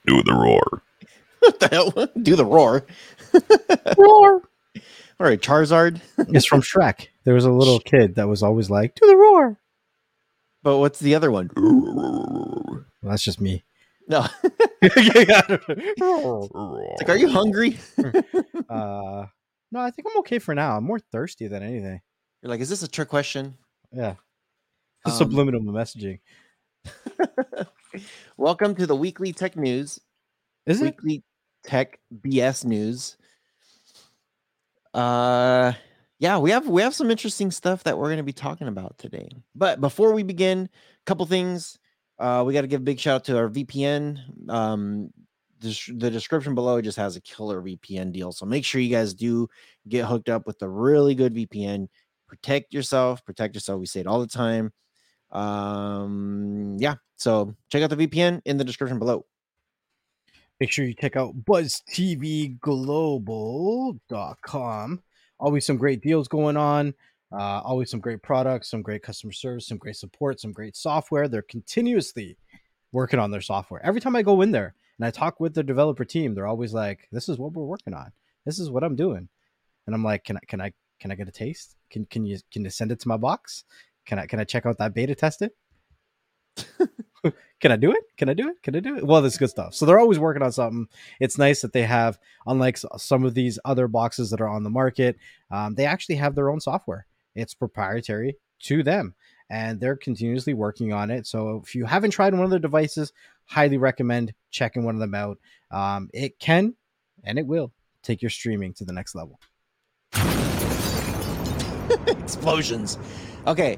Do the roar. What the hell? Do the roar. Roar. All right, Charizard. It's from Shrek. There was a little kid that was always like, "Do the roar." But what's the other one? Well, that's just me. No. It's It's like, are you hungry? No, I think I'm okay for now. I'm more thirsty than anything. You're like, is this a trick question? Yeah. Um, Subliminal messaging. Welcome to the weekly tech news. Is it? Weekly tech BS news. Yeah, we have some interesting stuff that we're going to be talking about today. But before we begin, a couple things. We got to give a big shout out to our VPN. The description below just has a killer VPN deal, so make sure you guys do get hooked up with a really good VPN. Protect yourself. We say it all the time. Yeah, so check out the VPN in the description below. Make sure you check out buzztvglobal.com. Always some great deals going on. Always some great products, some great customer service, some great support, some great software. They're continuously working on their software. Every time I go in there and I talk with the developer team, they're always like, "This is what we're working on. This is what I'm doing." And I'm like, "Can I get a taste? Can you send it to my box? Can I check out that beta test it?" Can I do it? Well, that's good stuff. So they're always working on something. It's nice that they have, unlike some of these other boxes that are on the market, they actually have their own software. It's proprietary to them, and they're continuously working on it. So if you haven't tried one of their devices, highly recommend checking one of them out. It can, and it will, take your streaming to the next level. Explosions. Okay.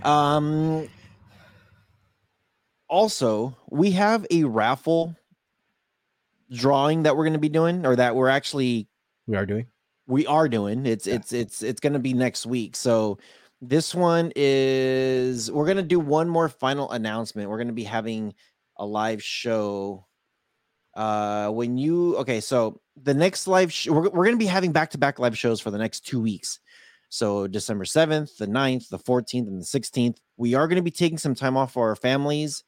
Also, we have a raffle drawing that we're going to be doing, or that we're actually We are doing. It's going to be next week. So this one is, we're going to do one more final announcement. We're going to be having a live show. So the next live show, we're going to be having back-to-back live shows for the next 2 weeks. So December 7th, the 9th, the 14th, and the 16th. We are going to be taking some time off for our families.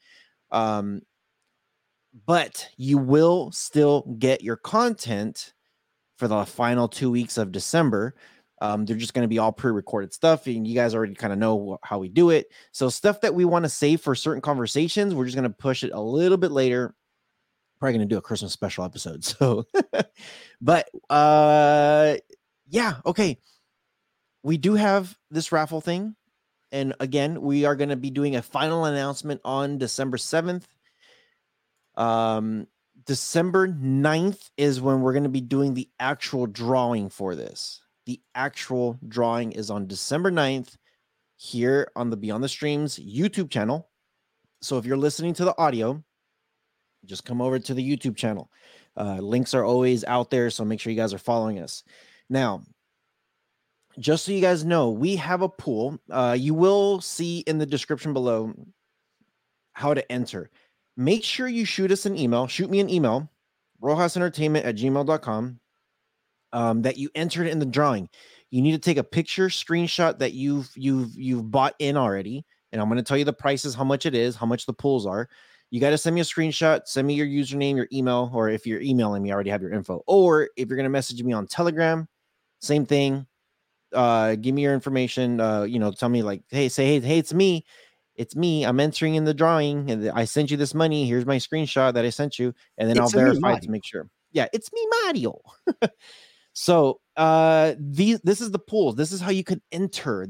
But you will still get your content for the final 2 weeks of December. They're just going to be all pre-recorded stuff, and you guys already kind of know how we do it. So stuff that we want to save for certain conversations, we're just going to push it a little bit later. Probably going to do a Christmas special episode. So, but yeah, okay. We do have this raffle thing. And again, we are going to be doing a final announcement on December 7th. December 9th is when we're going to be doing the actual drawing for this. The actual drawing is on December 9th here on the Beyond the Streams YouTube channel. So if you're listening to the audio, just come over to the YouTube channel. Links are always out there, so make sure you guys are following us. Now, just so you guys know, we have a pool. You will see in the description below how to enter. Make sure you shoot us an email. Shoot me an email, rojasentertainment@gmail.com, that you entered in the drawing. You need to take a picture, screenshot that you've bought in already, and I'm going to tell you the prices, how much it is, how much the pools are. You got to send me a screenshot, send me your username, your email, or if you're emailing me, I already have your info. Or if you're going to message me on Telegram, same thing. Give me your information. Tell me like, hey, it's me. It's me. I'm entering in the drawing, and I sent you this money. Here's my screenshot that I sent you, and then I'll verify it to make sure. Yeah, it's me, Mario. So, this is the pool. This is how you can enter.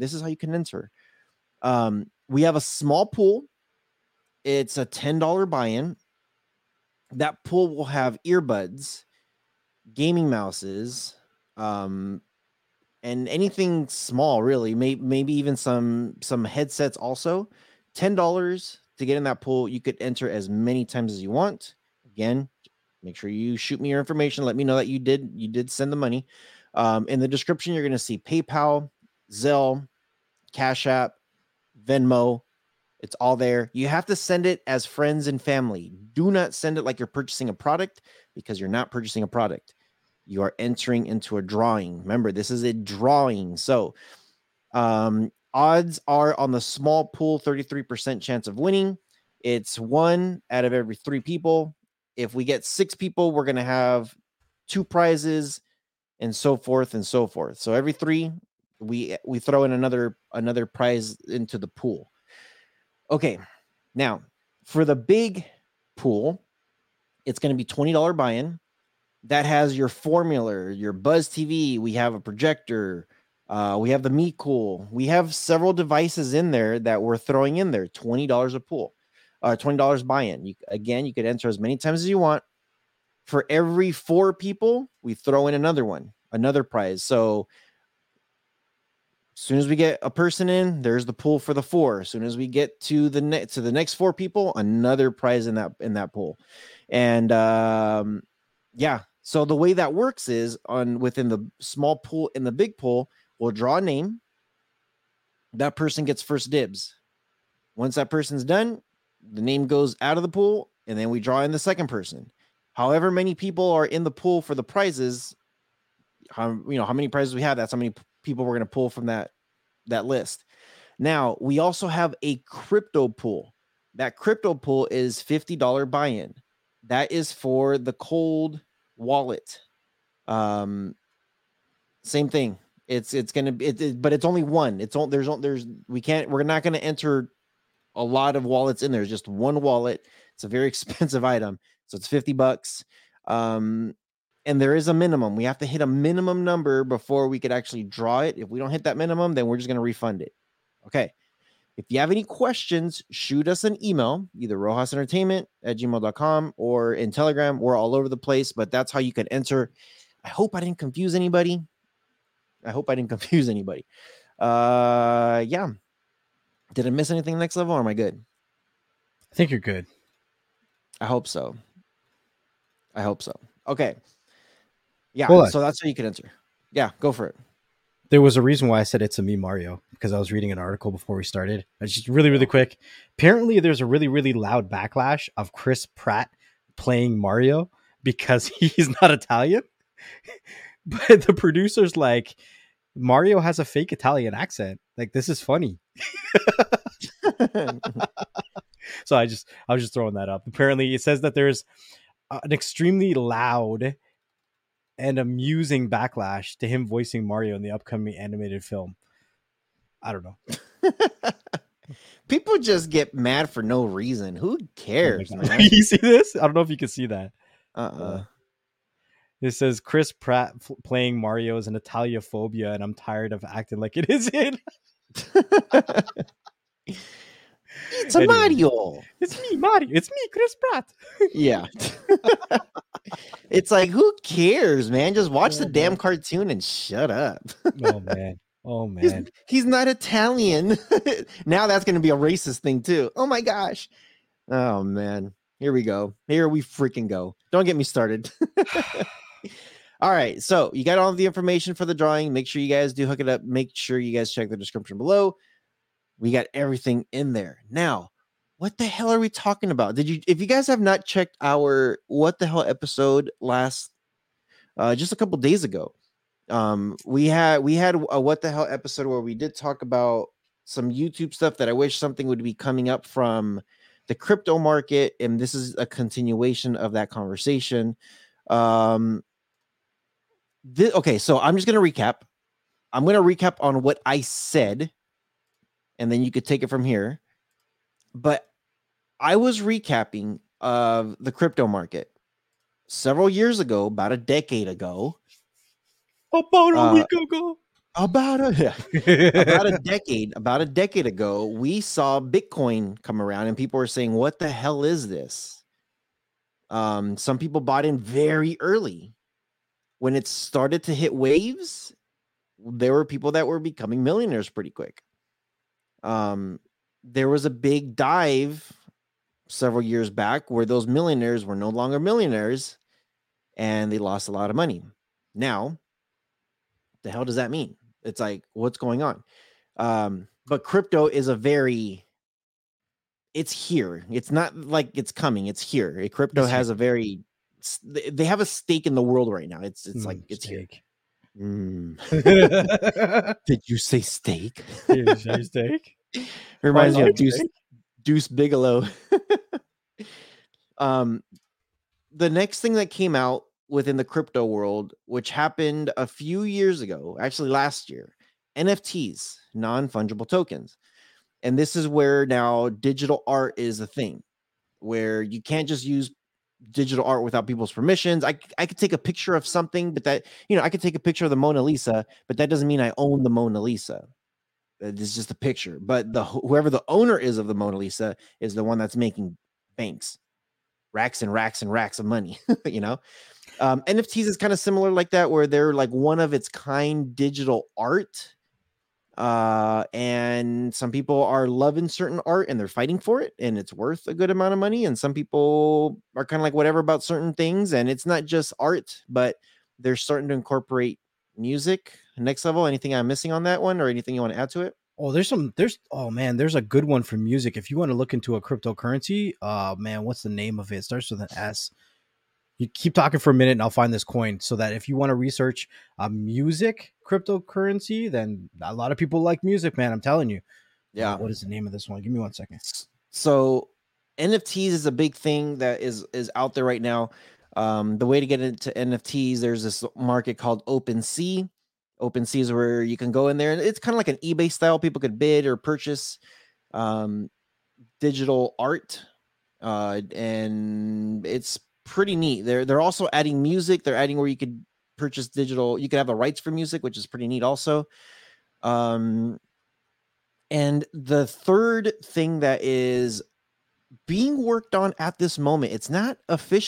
We have a small pool. It's a $10 buy-in. That pool will have earbuds, gaming mouses, and anything small, really. Maybe even some headsets also. $10 to get in that pool. You could enter as many times as you want. Again, make sure you shoot me your information. Let me know that you did send the money. In the description, you're going to see PayPal, Zelle, Cash App, Venmo. It's all there. You have to send it as friends and family. Do not send it like you're purchasing a product, because you're not purchasing a product. You are entering into a drawing. Remember, this is a drawing. So odds are on the small pool, 33% chance of winning. It's 1 out of every 3 people. If we get 6 people, we're going to have 2 prizes, and so forth and so forth. So every 3, we throw in another prize into the pool. Okay, now for the big pool, it's going to be $20 buy-in. That has your formula, your Buzz TV. We have a projector. We have the Meet Cool. We have several devices in there that we're throwing in there. $20 a pool, $20 buy-in. You could enter as many times as you want. For every 4 people, we throw in another prize. So as soon as we get a person in, there's the pool for the 4. As soon as we get to the next 4 people, another prize in that pool. And yeah. So the way that works is within the small pool and the big pool, we'll draw a name. That person gets first dibs. Once that person's done, the name goes out of the pool, and then we draw in the second person. However many people are in the pool for the prizes, how many prizes we have, that's how many people we're going to pull from that list. Now, we also have a crypto pool. That crypto pool is $50 buy-in. That is for the cold wallet. Same thing. It's gonna be, but it's only one. We're not gonna enter a lot of wallets in there. It's just one wallet. It's a very expensive item, so it's $50. And there is a minimum. We have to hit a minimum number before we could actually draw it. If we don't hit that minimum, then we're just gonna refund it. Okay. If you have any questions, shoot us an email, either rojasentertainment@gmail.com or in Telegram. We're all over the place, but that's how you can enter. I hope I didn't confuse anybody. Yeah. Did I miss anything next level, or am I good? I think you're good. I hope so. Okay. Yeah, so that's how you can enter. Yeah, go for it. There was a reason why I said it's a me Mario, because I was reading an article before we started. It's just really, really quick. Apparently, there's a really, really loud backlash of Chris Pratt playing Mario because he's not Italian. But the producer's like, Mario has a fake Italian accent. Like, this is funny. So I was just throwing that up. Apparently, it says that there's an extremely loud and amusing backlash to him voicing Mario in the upcoming animated film. I don't know. People just get mad for no reason. Who cares, man? You see this? I don't know if you can see that. It says Chris Pratt playing Mario is an Italiaphobia, and I'm tired of acting like it isn't. It's a Mario. It's me, Mario. It's me, Chris Pratt. Yeah. It's like, who cares, man? Just watch the damn cartoon and shut up. Oh, man. He's not Italian. Now that's going to be a racist thing, too. Oh, my gosh. Oh, man. Here we go. Here we freaking go. Don't get me started. All right. So you got all the information for the drawing. Make sure you guys do hook it up. Make sure you guys check the description below. We got everything in there. Now, what the hell are we talking about? If you guys have not checked our What the Hell episode last, just a couple days ago, we had a What the Hell episode where we did talk about some YouTube stuff that I wish something would be coming up from the crypto market. And this is a continuation of that conversation. Okay. So I'm just going to recap. I'm going to recap on what I said, and then you could take it from here. But I was recapping of the crypto market several years ago, about a decade ago. About a week ago. About a decade ago, we saw Bitcoin come around, and people were saying, "What the hell is this?" Some people bought in very early. When it started to hit waves, there were people that were becoming millionaires pretty quick. There was a big dive several years back where those millionaires were no longer millionaires and they lost a lot of money. Now, the hell does that mean? It's like, what's going on? But crypto is it's here. It's not like it's coming. It's here. Crypto has they have a stake in the world right now. It's like, it's steak. Here. Did you say steak? Did you say steak? Reminds me of Deuce Bigelow. the next thing that came out within the crypto world, which happened a few years ago, actually last year, NFTs, non-fungible tokens. And this is where now digital art is a thing, where you can't just use digital art without people's permissions. I could take a picture of something, but that, I could take a picture of the Mona Lisa, but that doesn't mean I own the Mona Lisa. It's just a picture. But whoever the owner is of the Mona Lisa is the one that's making banks, racks and racks and racks of money. NFTs is kind of similar like that, where they're like one of its kind digital art. And some people are loving certain art and they're fighting for it and it's worth a good amount of money. And some people are kind of like whatever about certain things. And it's not just art, but they're starting to incorporate music next level. Anything I'm missing on that one, or anything you want to add to it? Oh, there's a good one for music. If you want to look into a cryptocurrency, man, what's the name of it? It starts with an S. You keep talking for a minute and I'll find this coin, so that if you want to research a music cryptocurrency, then a lot of people like music, man. I'm telling you. Yeah. What is the name of this one? Give me 1 second. So NFTs is a big thing that is out there right now. The way to get into NFTs, there's this market called OpenSea. OpenSea is where you can go in there, and it's kind of like an eBay style. People could bid or purchase digital art, and it's pretty neat. They're also adding music. They're adding where you could purchase digital. You could have the rights for music, which is pretty neat also. And the third thing that is being worked on at this moment, it's not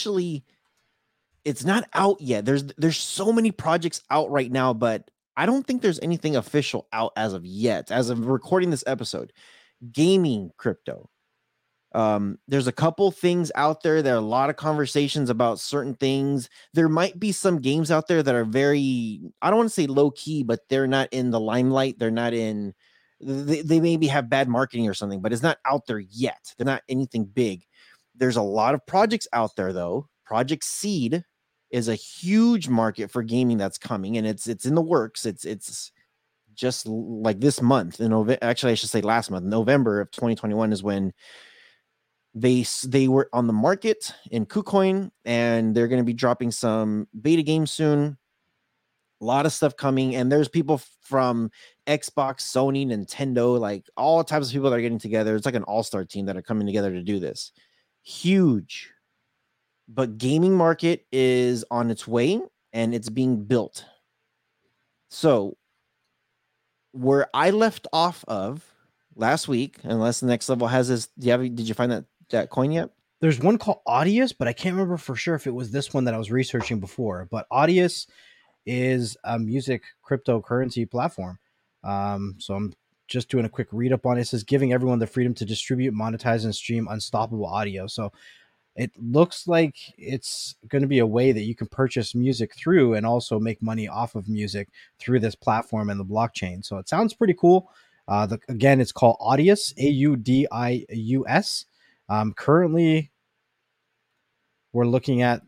out yet. There's so many projects out right now, but I don't think there's anything official out as of yet. As of recording this episode, gaming crypto. There's a couple things out there. There are a lot of conversations about certain things. There might be some games out there that are very, I don't want to say low key, but they're not in the limelight. They're not in, they maybe have bad marketing or something, but it's not out there yet. They're not anything big. There's a lot of projects out there though. Project Seed is a huge market for gaming that's coming, and it's in the works. It's just like this month in November. Actually, I should say last month, November of 2021 is when they were on the market in KuCoin, and they're going to be dropping some beta games soon. A lot of stuff coming, and there's people from Xbox, Sony, Nintendo, like all types of people that are getting together. It's like an all-star team that are coming together to do this. Huge. But gaming market is on its way and it's being built. So where I left off of last week, unless the next level has this, did you find that coin yet? There's one called Audius, but I can't remember for sure if it was this one that I was researching before. But Audius is a music cryptocurrency platform. So I'm just doing a quick read up on it. It says giving everyone the freedom to distribute, monetize, and stream unstoppable audio. So it looks like it's going to be a way that you can purchase music through and also make money off of music through this platform and the blockchain. So it sounds pretty cool. Again, it's called Audius, Audius. Currently, we're looking at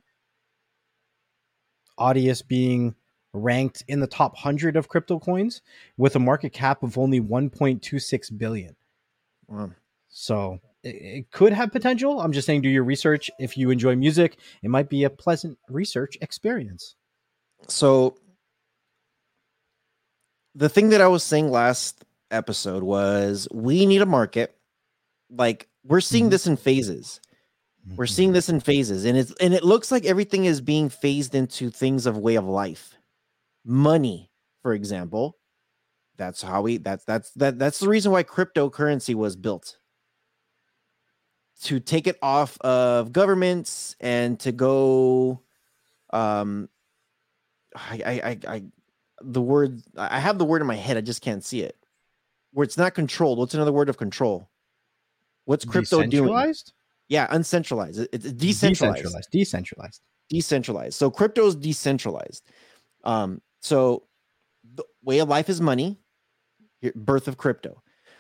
Audius being ranked in the top 100 of crypto coins with a market cap of only 1.26 billion. Wow. So it could have potential. I'm just saying, do your research. If you enjoy music, it might be a pleasant research experience. So the thing that I was saying last episode was we need a market. Like we're seeing this in phases. We're seeing this in phases, and it looks like everything is being phased into things of way of life. Money, for example. That's the reason why cryptocurrency was built. To take it off of governments and to go I have the word in my head, I just can't see it. Where it's not controlled. What's another word of control? What's crypto doing? Yeah, uncentralized. It's decentralized. Decentralized. So crypto is decentralized. So the way of life is money. Birth of crypto.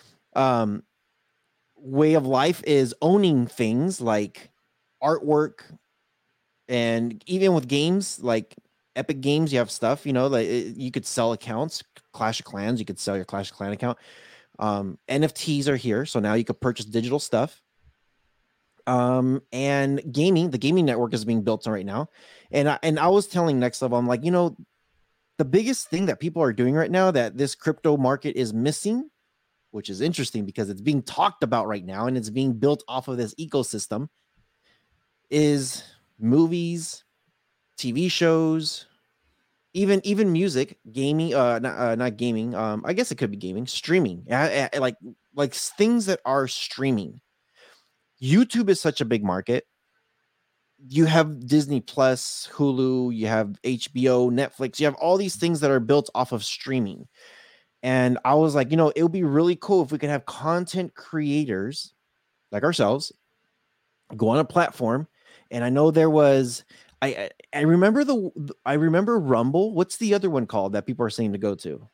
Way of life is owning things like artwork, and even with games like Epic Games, you have stuff, like you could sell accounts. Clash of Clans, you could sell your Clash of Clan account. NFTs are here, so now you could purchase digital stuff. And gaming, the gaming network is being built on right now. And I was telling Next Level, I'm like, the biggest thing that people are doing right now that this crypto market is missing, which is interesting because it's being talked about right now and it's being built off of this ecosystem, is movies, TV shows, even music, gaming, not gaming. I guess it could be gaming, streaming, like things that are streaming. YouTube is such a big market. You have Disney Plus, Hulu, you have HBO, Netflix, you have all these things that are built off of streaming. And I was like, it would be really cool if we could have content creators like ourselves go on a platform. And I know there was, I remember I remember Rumble. What's the other one called that people are saying to go to?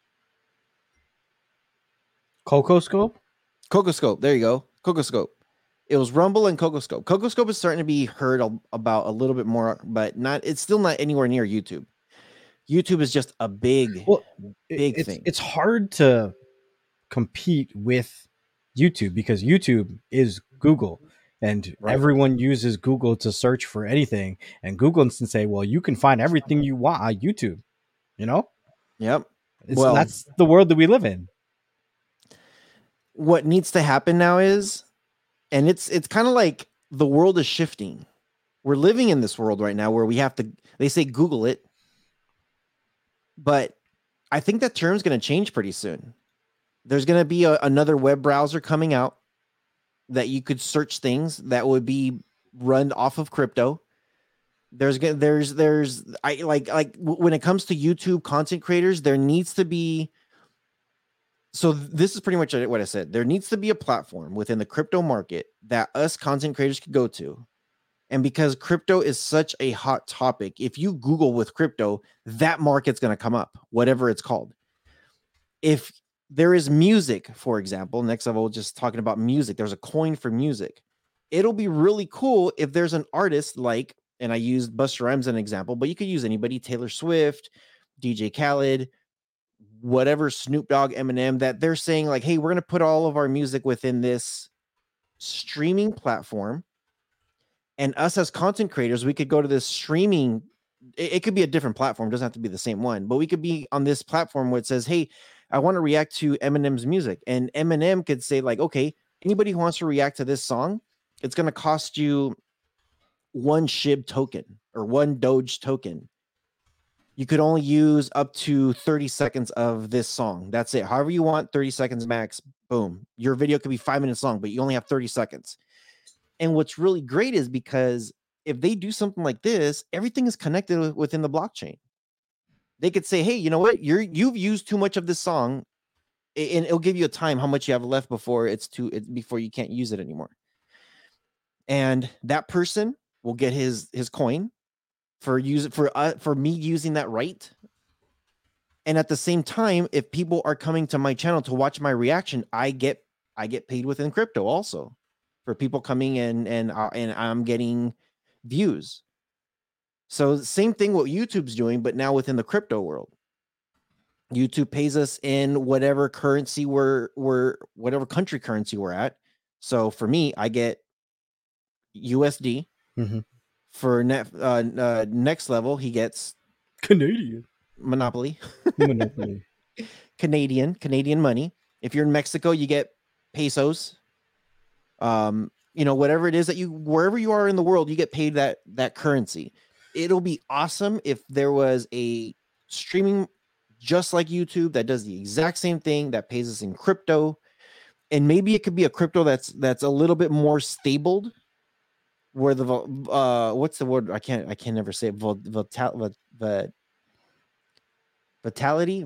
Cocoscope? Cocoscope. There you go. Cocoscope. It was Rumble and Cocoscope. Cocoscope is starting to be heard about a little bit more, but it's still not anywhere near YouTube. YouTube is just a big thing. It's hard to compete with YouTube because YouTube is Google, and everyone uses Google to search for anything, and Google can say, well, you can find everything you want on YouTube, Yep. That's the world that we live in. What needs to happen now is, and it's kind of like the world is shifting. We're living in this world right now where we have to, they say Google it, but I think that term's going to change pretty soon. There's going to be another web browser coming out that you could search things that would be run off of crypto. There's when it comes to YouTube content creators, there needs to be, so this is pretty much what I said. There needs to be a platform within the crypto market that us content creators could go to. And because crypto is such a hot topic, if you Google with crypto, that market's going to come up, whatever it's called. If there is music, for example, Next Level, just talking about music, there's a coin for music. It'll be really cool if there's an artist like, and I used Busta Rhymes as an example, but you could use anybody, Taylor Swift, DJ Khaled, whatever, Snoop Dogg, Eminem, that they're saying like, hey, we're going to put all of our music within this streaming platform. And us as content creators, we could go to this streaming. It could be a different platform. It doesn't have to be the same one, but we could be on this platform where it says, hey, I want to react to Eminem's music. And Eminem could say like, okay, anybody who wants to react to this song, it's going to cost you 1 SHIB token or 1 Doge token. You could only use up to 30 seconds of this song. That's it. However you want, 30 seconds max. Boom. Your video could be 5 minutes long, but you only have 30 seconds. And what's really great is because if they do something like this, everything is connected within the blockchain. They could say, hey, you know what? You've used too much of this song, and it'll give you a time how much you have left before before you can't use it anymore. And that person will get his coin for me using that right. And at the same time, if people are coming to my channel to watch my reaction, I get paid within crypto also for people coming in, and I'm getting views. So same thing what YouTube's doing, but now within the crypto world. YouTube pays us in whatever currency whatever country currency we're at. So for me, I get USD. Mm-hmm. For Next Level, he gets Canadian Monopoly. Canadian money. If you're in Mexico, you get pesos. Whatever it is that wherever you are in the world, you get paid that currency. It'll be awesome if there was a streaming just like YouTube that does the exact same thing that pays us in crypto, and maybe it could be a crypto that's a little bit more stable, where the what's the word? I can never say it. Fatality.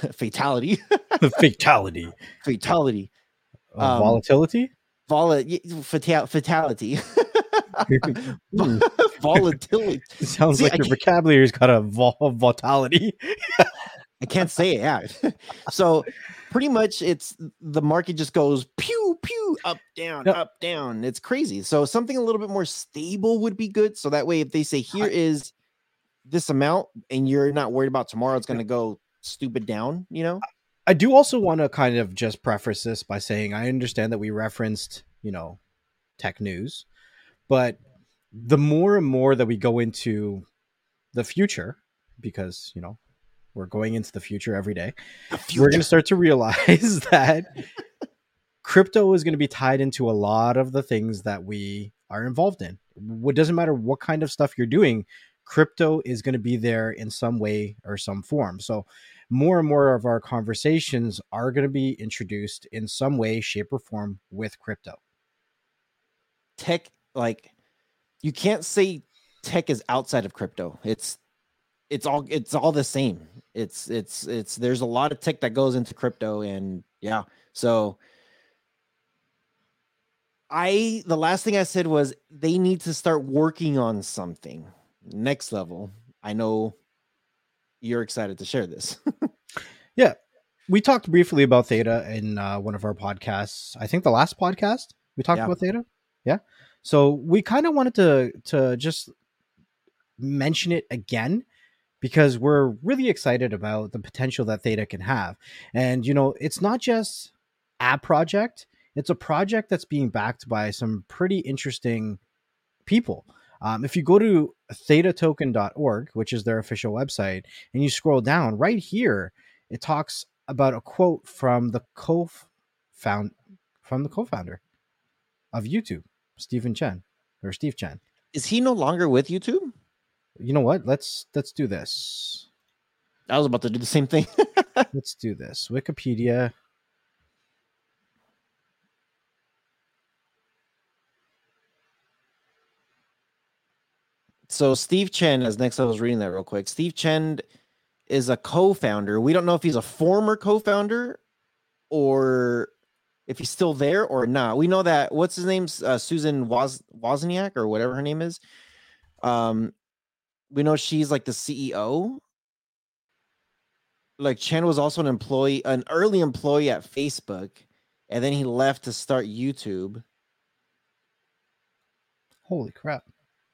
Volatility. Fatality. Volatility. Sounds like your vocabulary's got a volatility. I can't say it. Yeah. So pretty much it's the market just goes pew pew up down up down. It's crazy. So something a little bit more stable would be good. So that way, if they say here is this amount, and you're not worried about tomorrow, it's going to go stupid down. I do also want to kind of just preface this by saying I understand that we referenced, tech news, But the more and more that we go into the future, because we're going into the future every day, The we're going to future. start to realize that crypto is going to be tied into a lot of the things that we are involved in. It doesn't matter what kind of stuff you're doing, crypto is going to be there in some way or some form. So more and more of our conversations are going to be introduced in some way, shape, or form with crypto. Tech, like, you can't say tech is outside of crypto. It's all the same. It's there's a lot of tech that goes into crypto, and yeah. So the last thing I said was they need to start working on something next level. I know you're excited to share this. Yeah. We talked briefly about Theta in one of our podcasts. I think the last podcast we talked Yeah. about Theta. Yeah. So we kind of wanted to just mention it again because we're really excited about the potential that Theta can have. And it's not just a project; it's a project that's being backed by some pretty interesting people. If you go to thetatoken.org, which is their official website, and you scroll down right here, it talks about a quote from the co-founder of YouTube, Stephen Chen or Steve Chen. Is he no longer with YouTube? You know what? Let's do this. I was about to do the same thing. Let's do this. Wikipedia. So Steve Chen, as next I was reading that real quick. Steve Chen is a co-founder. We don't know if he's a former co-founder or if he's still there or not. We know that what's his name, Susan Wozniak or whatever her name is. We know she's like the CEO. Like Chen was also an early employee at Facebook, and then he left to start YouTube. Holy crap.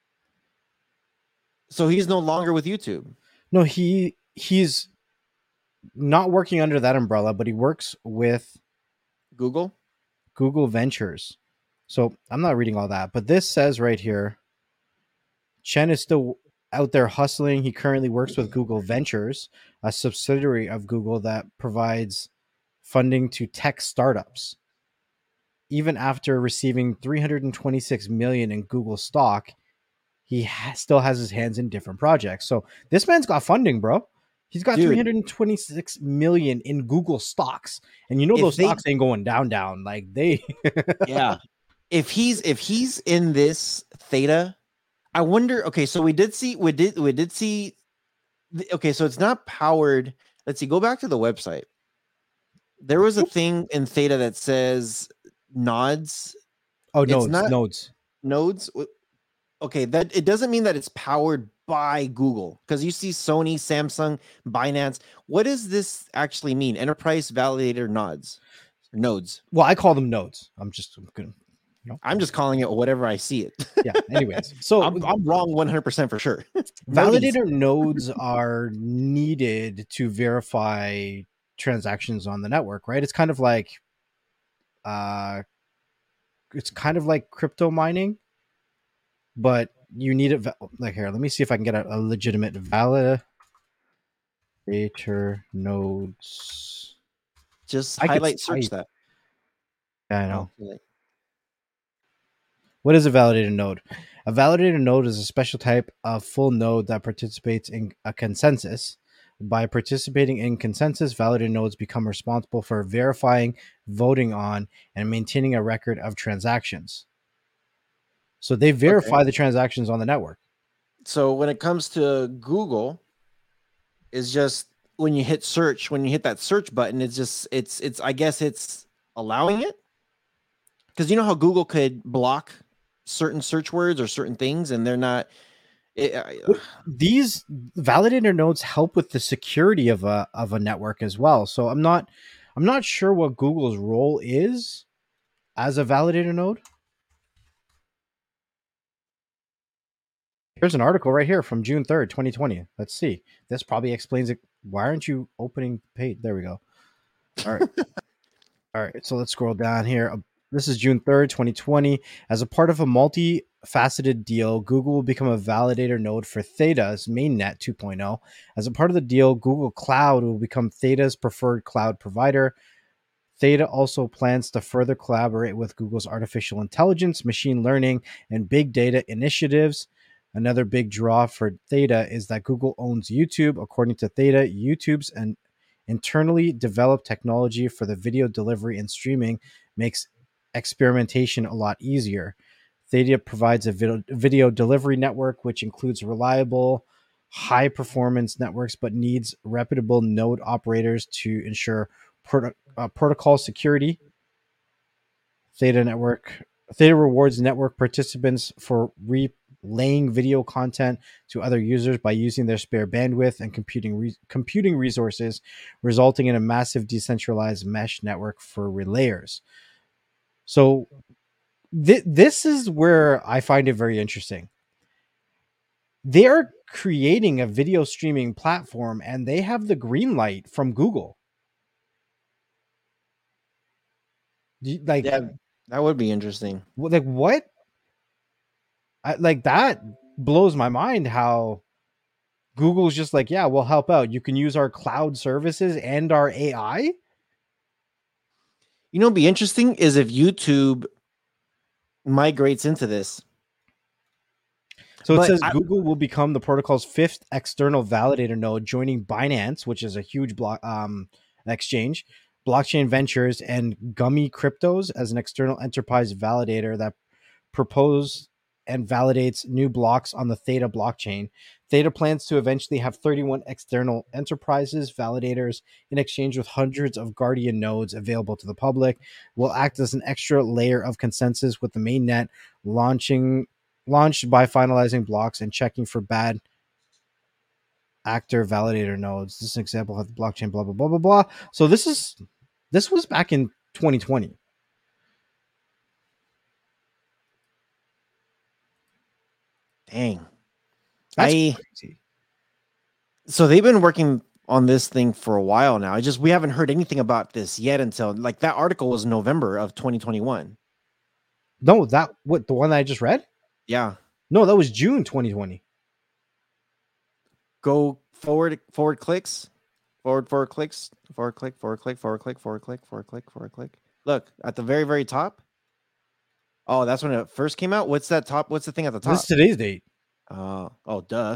So he's no longer with YouTube. No, he's not working under that umbrella, but he works with Google. Google Ventures. So I'm not reading all that, but this says right here, Chen is still out there hustling. He currently works with Google Ventures, a subsidiary of Google that provides funding to tech startups. Even after receiving 326 million in Google stock, he still has his hands in different projects. So this man's got funding, bro. He's got Dude, 326 million in Google stocks, and if those they, stocks ain't going down. Like they, yeah, if he's in this Theta, I wonder. Okay, so we did see. Okay, so it's not powered. Let's see. Go back to the website. There was a thing in Theta that says nodes. oh It's nodes, not nodes. nodes. Okay, that it doesn't mean that it's powered by Google because you see Sony, Samsung, Binance. What does this actually mean? Enterprise validator nodes. Well, I call them nodes. I'm gonna, I'm just calling it whatever I see it. yeah. Anyways, so I'm wrong 100% for sure. validator nodes are needed to verify transactions on the network, right? It's kind of like, crypto mining, but you need it. Like here, let me see if I can get a legitimate validator nodes. Just I could highlight search type. that. I know. Oh, What is a validator node? A validator node is a special type of full node that participates in a consensus. By participating in consensus, validator nodes become responsible for verifying, voting on, and maintaining a record of transactions. So they verify the transactions on the network. So when it comes to Google, is just when you hit search, when you hit that search button, it's I guess it's allowing it. Because you know how Google could block certain search words or certain things, and they're not. These validator nodes help with the security of a network as well. So I'm not sure what Google's role is as a validator node. Here's an article right here from June 3rd, 2020. Let's see. This probably explains it. Why aren't you opening page? There we go. All right. All right. So let's scroll down here. This is June 3rd, 2020. As a part of a faceted deal. Google will become a validator node for Theta's mainnet 2.0. As a part of the deal, Google Cloud will become Theta's preferred cloud provider. Theta also plans to further collaborate with Google's artificial intelligence, machine learning, and big data initiatives. Another big draw for Theta is that Google owns YouTube. According to Theta, YouTube's an internally developed technology for the video delivery and streaming makes experimentation a lot easier. Theta provides a video delivery network, which includes reliable, high performance networks, but needs reputable node operators to ensure protocol security. Theta rewards network participants for relaying video content to other users by using their spare bandwidth and computing resources, resulting in a massive decentralized mesh network for relayers. So this is where I find it very interesting. They're creating a video streaming platform and they have the green light from Google. Like, Yeah, that would be interesting. like what? Like that blows my mind how Google's just like, yeah, we'll help out. You can use our cloud services and our AI. You know, what'd be interesting is if YouTube migrates into this. So it But says Google will become the protocol's fifth external validator node, joining Binance, which is a huge exchange, Blockchain Ventures, and Gummy Cryptos as an external enterprise validator that propose and validates new blocks on the Theta blockchain. Theta plans to eventually have 31 external enterprises validators in exchange with hundreds of Guardian nodes available to the public. Will act as an extra layer of consensus with the mainnet launched by finalizing blocks and checking for bad actor validator nodes. This is an example of the blockchain, blah, blah, blah, blah, blah. So this was back in 2020. dang. That's crazy. So they've been working on this thing for a while now. We haven't heard anything about this yet until like that article was November of 2021. No, the one that I just read? Yeah. No, that was June 2020. Go forward clicks. Forward clicks. Forward click. Look at the very, very top. Oh, that's when it first came out. What's that top? What's the thing at the top? This is today's date. Oh, duh.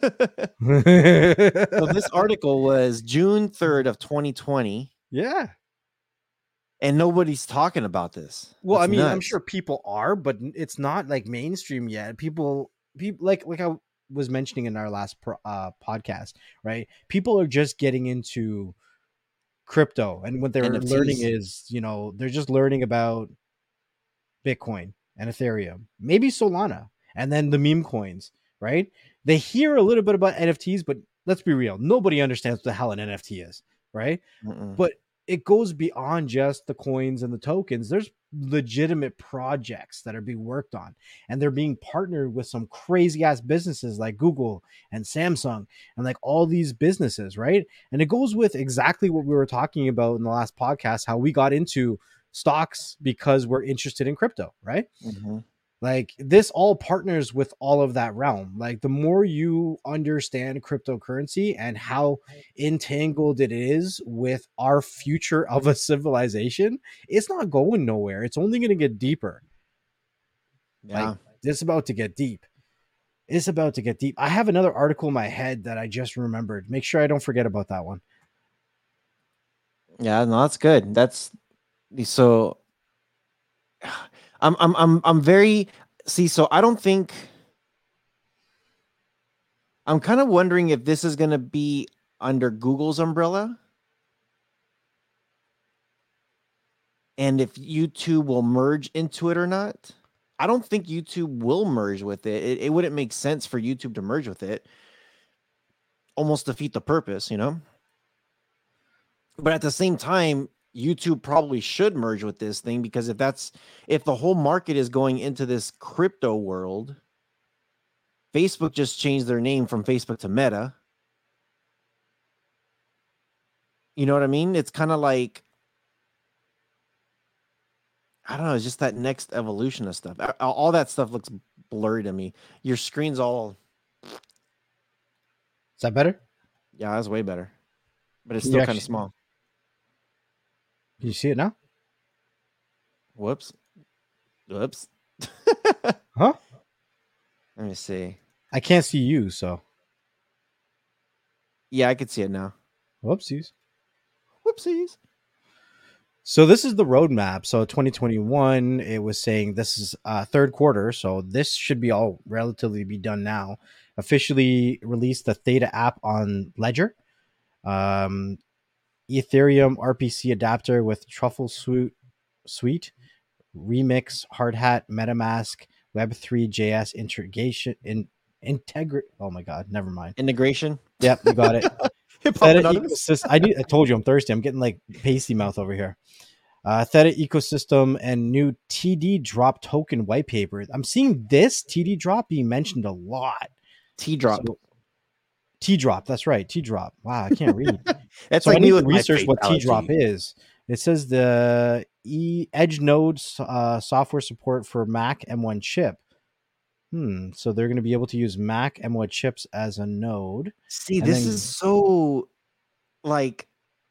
So this article was June 3rd of 2020. Yeah. And nobody's talking about this. Well, That's I mean, I'm nuts. sure people are, but it's not like mainstream yet. People like I was mentioning in our last podcast, right? People are just getting into crypto, and what they're NFTs. learning is, they're just learning about Bitcoin and Ethereum, maybe Solana, and then the meme coins, right? They hear a little bit about NFTs, but let's be real, nobody understands what the hell an NFT is, right? But it goes beyond just the coins and the tokens. There's legitimate projects that are being worked on, and they're being partnered with some crazy ass businesses like Google and Samsung and like all these businesses, right? And it goes with exactly what we were talking about in the last podcast, how we got into stocks because we're interested in crypto, right? Like this all partners with all of that realm. Like the more you understand cryptocurrency and how entangled it is with our future of a civilization, it's not going nowhere. It's only going to get deeper. Yeah. Like it's about to get deep. It's about to get deep. I have another article in my head that I just remembered. Make sure I don't forget about that one. Yeah, no, that's good. That's so I'm very so I don't think I'm kind of wondering if this is going to be under Google's umbrella and if YouTube will merge into it or not. I don't think YouTube will merge with it. It wouldn't make sense for YouTube to merge with it. Almost defeat the purpose, But at the same time, YouTube probably should merge with this thing because if the whole market is going into this crypto world, Facebook just changed their name from Facebook to Meta. You know what I mean? It's kind of like, I don't know, it's just that next evolution of stuff. All that stuff looks blurry to me. Your screen's all. Is that better? Yeah, that's way better, but it's Can you still kind of actually small. can you see it now? Whoops. Whoops. Huh? Let me see. I can't see you, so Yeah, I could see it now. whoopsies. Whoopsies. So this is the roadmap. So 2021, it was saying this is third quarter, so this should be all relatively be done now. Officially released the Theta app on Ledger, Ethereum RPC adapter with Truffle Suite, Remix, Hardhat, MetaMask, Web3 JS integration Oh my god, never mind. Integration. Yep, you got it. Theta ecosystem. I told you I'm thirsty. I'm getting like pasty mouth over here. Theta ecosystem and new TD drop token white paper. I'm seeing this TD drop being mentioned a lot. T drop. So, T drop. That's right. T drop. Wow, I can't read. That's So like I me need to with my research what T drop fatality. is. It says the Edge Node software support for Mac M1 chip. So they're going to be able to use Mac M1 chips as a node. See, And this then is so like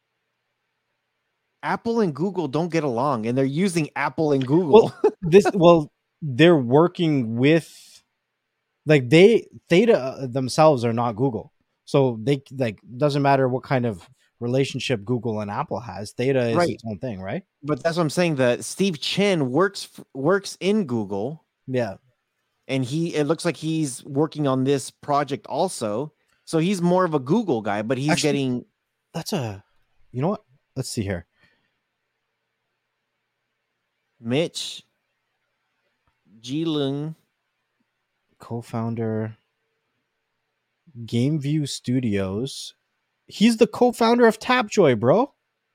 Apple and Google don't get along, and they're using Apple and Google. they're working with like Theta themselves are not Google, so they like doesn't matter what kind of relationship Google and Apple has. Theta is Right. its own thing, right? But that's what I'm saying. That Steve Chen works in Google, Yeah, and it looks like he's working on this project also. So he's more of a Google guy, but he's actually, getting that's a. You know what? Let's see here. Mitch Jilung, Co-founder, GameView Studios. He's the co-founder of Tapjoy, bro.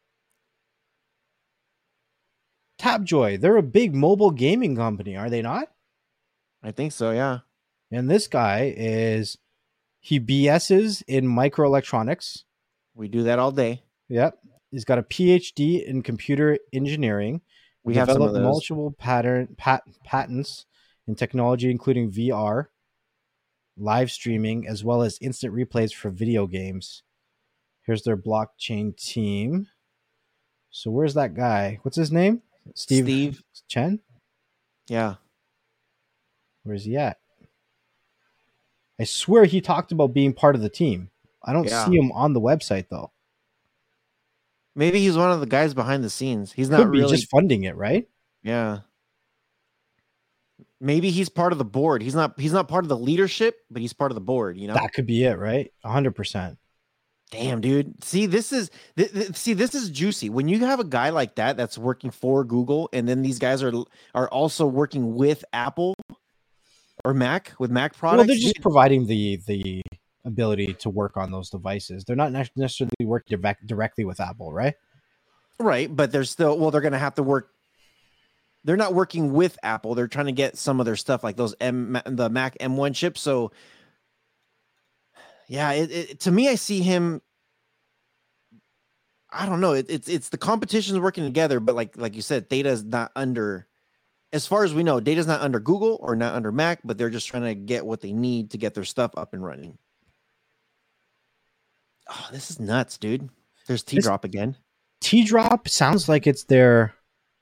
Tapjoy. They're a big mobile gaming company, are they not? I think so. Yeah, And this guy he BS's in microelectronics. we do that all day. Yep. He's got a PhD in computer engineering. We have some of Developed those. multiple patents in technology, including VR, live streaming, as well as instant replays for video games. Here's their blockchain team. So where's that guy? What's his name? Steve Chen? Yeah. Where's he at? I swear he talked about being part of the team. I don't see him on the website though. Maybe he's one of the guys behind the scenes. He's Could not be really just funding it, right? Yeah. Maybe he's part of the board. He's not part of the leadership, but he's part of the board, you know? That could be it, right? 100%. Damn, dude. See, this is juicy. When you have a guy like that that's working for Google, and then these guys are also working with Apple or Mac with Mac products. Well, they're just providing the ability to work on those devices. They're not necessarily working directly with Apple, right? Right, but they're going to have to work. They're not working with Apple. They're trying to get some of their stuff like the Mac M1 chips. So yeah, to me, I see him. I don't know. It's the competition's working together, but like you said, Theta is not under. As far as we know, Data's not under Google or not under Mac, but they're just trying to get what they need to get their stuff up and running. Oh, this is nuts, dude. There's T-Drop again. T-Drop sounds like it's their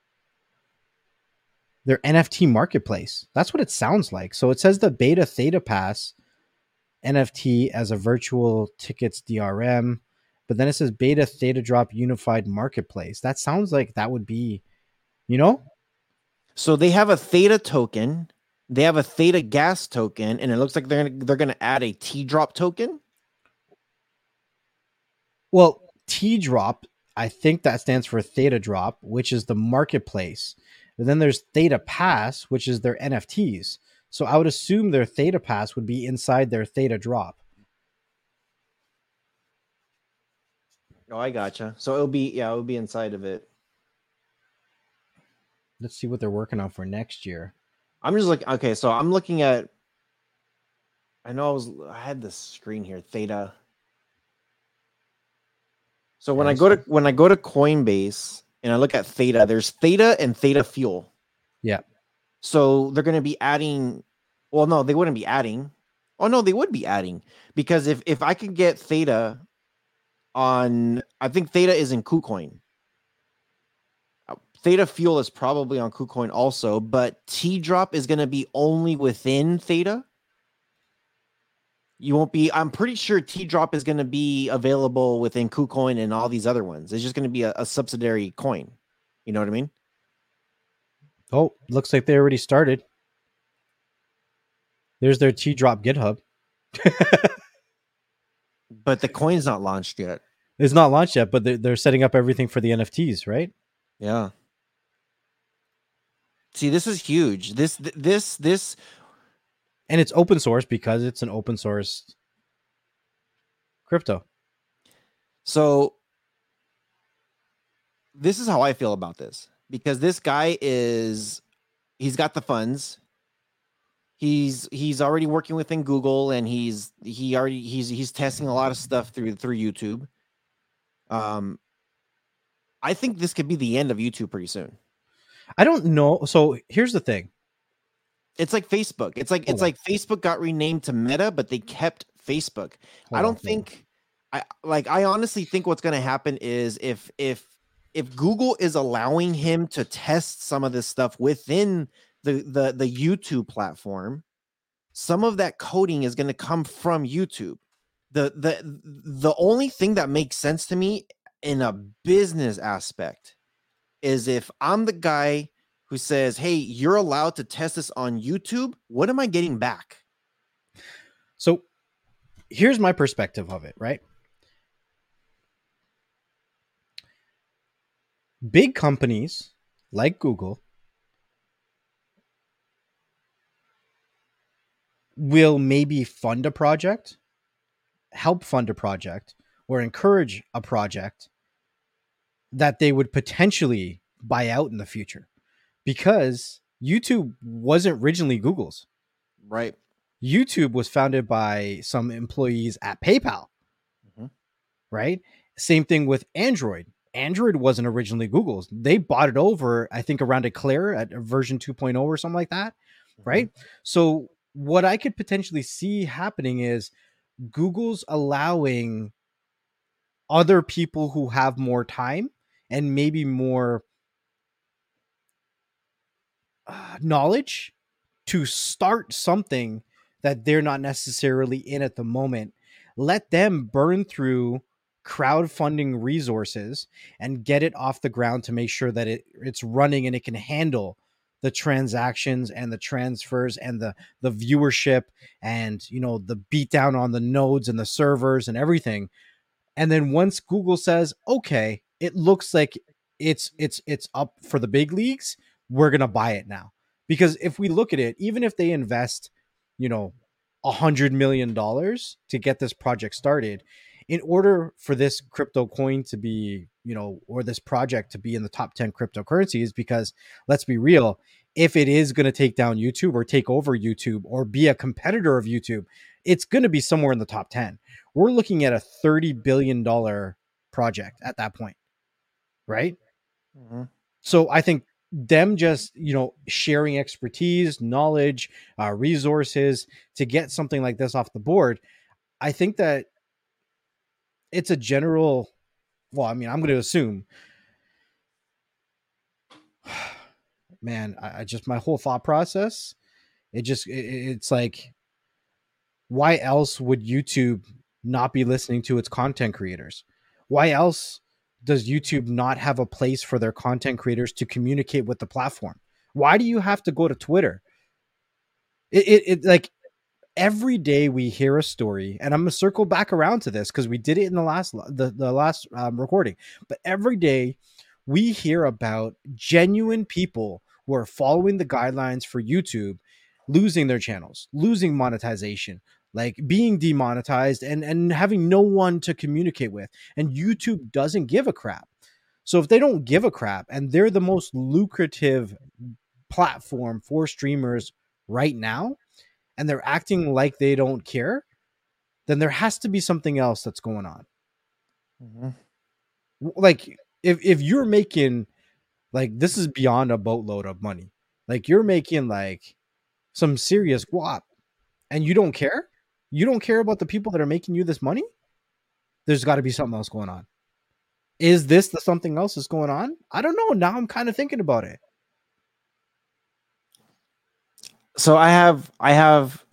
NFT marketplace. That's what it sounds like. So it says the beta Theta Pass NFT as a virtual tickets DRM, but then it says beta Theta Drop unified marketplace. That sounds like that would be, you know? So they have a Theta token, they have a Theta gas token, and it looks like they're gonna add a T-Drop token. Well, T-Drop, I think that stands for Theta Drop, which is the marketplace. And then there's Theta Pass, which is their NFTs. So I would assume their Theta Pass would be inside their Theta Drop. Oh, I gotcha. So it'll be inside of it. Let's see what they're working on for next year. I'm just like, okay, so I'm looking at. I know I had this screen here, Theta. So when I go to Coinbase and I look at Theta, there's Theta and Theta Fuel. Yeah. So they're going to be adding Well, no, they wouldn't be adding. Oh no, they would be adding because if I could get Theta on, I think Theta is in KuCoin. Theta Fuel is probably on KuCoin also, but T Drop is going to be only within Theta. You won't be. I'm pretty sure T Drop is going to be available within KuCoin and all these other ones. It's just going to be a subsidiary coin. You know what I mean? Oh, looks like they already started. There's their T Drop GitHub. But the coin's not launched yet. It's not launched yet, but they're setting up everything for the NFTs, right? Yeah. See, this is huge. This, and it's open source because it's an open source crypto. So this is how I feel about this, because this guy he's got the funds. He's already working within Google, and he's testing a lot of stuff through YouTube. I think this could be the end of YouTube pretty soon. I don't know. So here's the thing. It's like Facebook. It's like Facebook got renamed to Meta, but they kept Facebook. I honestly think what's going to happen is if Google is allowing him to test some of this stuff within the YouTube platform, some of that coding is going to come from YouTube. The only thing that makes sense to me in a business aspect is if I'm the guy who says, hey, you're allowed to test this on YouTube, what am I getting back? So here's my perspective of it, right? Big companies like Google will maybe fund a project, help fund a project, or encourage a project that they would potentially buy out in the future, because YouTube wasn't originally Google's. Right. YouTube was founded by some employees at PayPal. Mm-hmm. Right? Same thing with Android. Android wasn't originally Google's. They bought it over, I think, around Eclair at version 2.0 or something like that. Mm-hmm. Right? So what I could potentially see happening is Google's allowing other people who have more time and maybe more knowledge to start something that they're not necessarily in at the moment. Let them burn through crowdfunding resources and get it off the ground to make sure that it's running and it can handle the transactions and the transfers and the viewership and, you know, the beatdown on the nodes and the servers and everything. And then once Google says, okay, it looks like it's up for the big leagues, we're going to buy it now. Because if we look at it, even if they invest, you know, $100 million to get this project started, in order for this crypto coin to be, you know, or this project to be in the top 10 cryptocurrencies, because let's be real, if it is going to take down YouTube or take over YouTube or be a competitor of YouTube, it's going to be somewhere in the top 10. We're looking at a $30 billion project at that point. Right. Mm-hmm. So I think them just, you know, sharing expertise, knowledge, resources to get something like this off the board, I think that it's a general, well, I mean, I'm going to assume, man, I just, my whole thought process, it's like, why else would YouTube not be listening to its content creators? Why else does YouTube not have a place for their content creators to communicate with the platform? Why do you have to go to Twitter? It like every day we hear a story, and I'm gonna circle back around to this because we did it in the last recording. But every day we hear about genuine people who are following the guidelines for YouTube, losing their channels, losing monetization, like being demonetized and having no one to communicate with. And YouTube doesn't give a crap. So if they don't give a crap and they're the most lucrative platform for streamers right now, and they're acting like they don't care, then there has to be something else that's going on. Mm-hmm. Like if you're making, like, this is beyond a boatload of money. Like you're making like some serious guap, and you don't care? You don't care about the people that are making you this money? There's got to be something else going on. Is this the something else that's going on? I don't know. Now I'm kind of thinking about it. So I have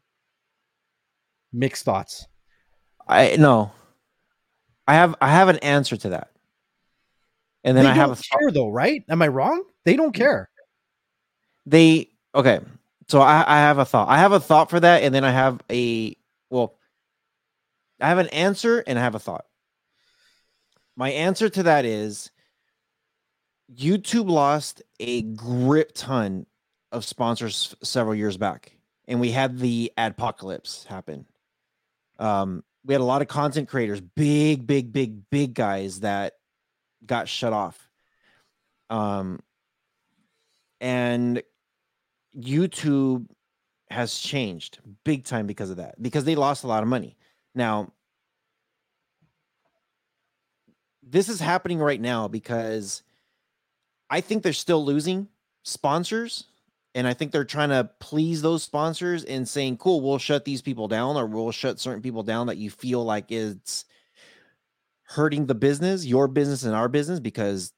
Mixed thoughts. I no. I have an answer to that. And then They I have don't care though, right? Am I wrong? They don't care. Okay. So I have a thought. I have a thought for that, and then I have I have an answer and I have a thought. My answer to that is YouTube lost a grip ton of sponsors several years back, and we had the adpocalypse happen. We had a lot of content creators, big guys that got shut off. And YouTube has changed big time because of that, because they lost a lot of money. Now, this is happening right now because I think they're still losing sponsors, and I think they're trying to please those sponsors and saying, cool, we'll shut these people down, or we'll shut certain people down that you feel like it's hurting the business, your business and our business, because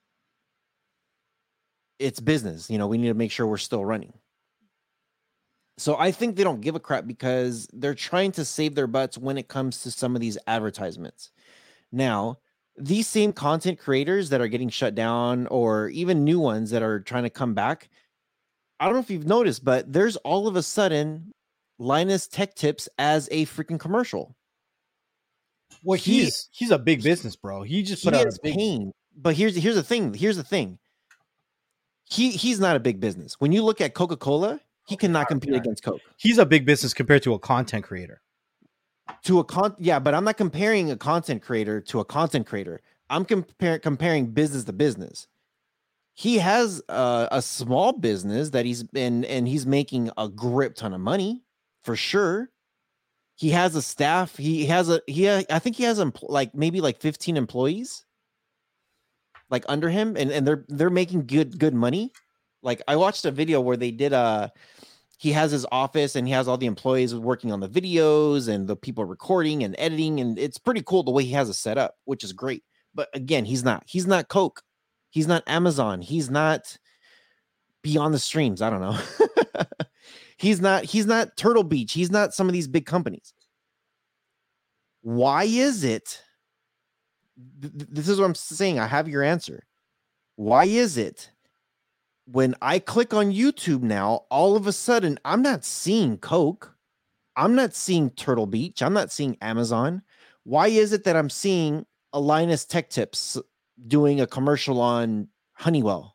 it's business. You know, we need to make sure we're still running. So I think they don't give a crap because they're trying to save their butts when it comes to some of these advertisements. Now, these same content creators that are getting shut down, or even new ones that are trying to come back, I don't know if you've noticed, but there's all of a sudden Linus Tech Tips as a freaking commercial. Well, he's a big business, bro. He just put out a big pain. But here's the thing. He's not a big business. When you look at Coca-Cola, he cannot compete against Coke. He's a big business compared to a content creator. But I'm not comparing a content creator to a content creator. I'm comparing business to business. He has a small business that he's in, and he's making a grip ton of money for sure. He has a staff. I think he has maybe 15 employees like under him, and they're making good money. Like, I watched a video where they did he has his office and he has all the employees working on the videos and the people recording and editing, and it's pretty cool the way he has it set up, which is great. But again, he's not Coke, he's not Amazon, he's not Beyond the Streams. I don't know. he's not Turtle Beach, he's not some of these big companies. Why is it? This is what I'm saying. I have your answer. Why is it when I click on YouTube now, all of a sudden I'm not seeing Coke, I'm not seeing Turtle Beach, I'm not seeing Amazon? Why is it that I'm seeing a Linus Tech Tips doing a commercial on Honeywell?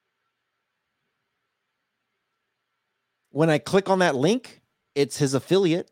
When I click on that link, it's his affiliate.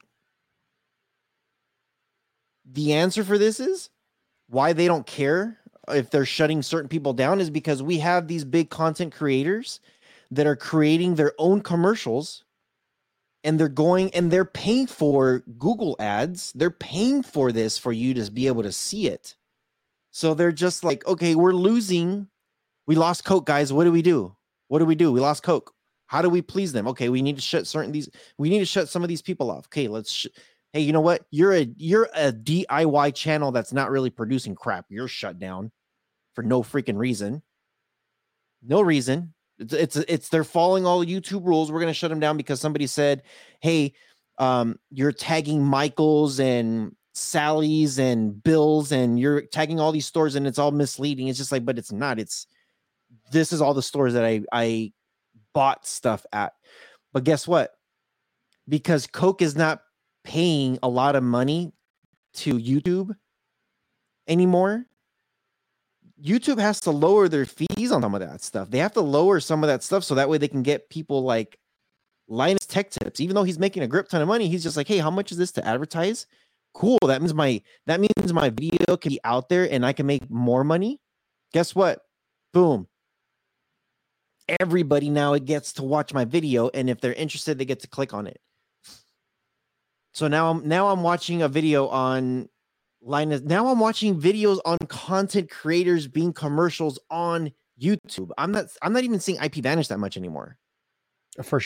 The answer for this is why they don't care if they're shutting certain people down is because we have these big content creators that are creating their own commercials, and they're paying for Google ads. They're paying for this for you to be able to see it. So they're just like, okay, we lost Coke, guys. What do we do? We lost Coke. How do we please them? Okay, we need to shut some of these people off. Okay, hey, you know what? You're a DIY channel that's not really producing crap. You're shut down for no freaking reason. No reason. It's they're following all the YouTube rules. We're going to shut them down because somebody said, hey, you're tagging Michael's and Sally's and Bill's, and you're tagging all these stores, and it's all misleading. It's just like, but it's not. This is all the stores that I bought stuff at. But guess what? Because Coke is not paying a lot of money to YouTube anymore, YouTube has to lower their fees on some of that stuff. They have to lower some of that stuff so that way they can get people like Linus Tech Tips. Even though he's making a grip ton of money, he's just like, hey, how much is this to advertise? Cool. That means my video can be out there and I can make more money. Guess what? Boom. Everybody now gets to watch my video, and if they're interested, they get to click on it. So now I'm watching a video on Linus. Now I'm watching videos on content creators being commercials on YouTube. I'm not even seeing IP Vanish that much anymore. For sure.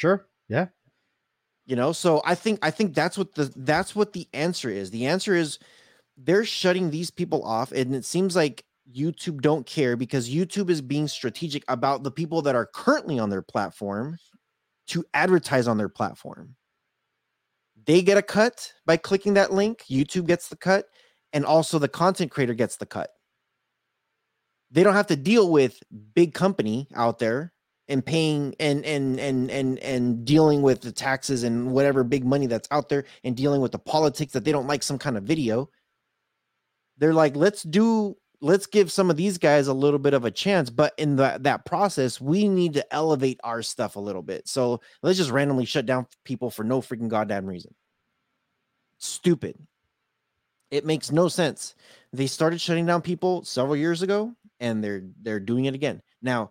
Yeah. So I think that's what the answer is. The answer is they're shutting these people off, and it seems like YouTube don't care because YouTube is being strategic about the people that are currently on their platform to advertise on their platform. They get a cut by clicking that link, YouTube gets the cut, and also the content creator gets the cut. They don't have to deal with big company out there and paying and dealing with the taxes and whatever big money that's out there and dealing with the politics that they don't like some kind of video. They're like, let's give some of these guys a little bit of a chance, but in that process, we need to elevate our stuff a little bit. So let's just randomly shut down people for no freaking goddamn reason. Stupid. It makes no sense. They started shutting down people several years ago, and they're doing it again. Now,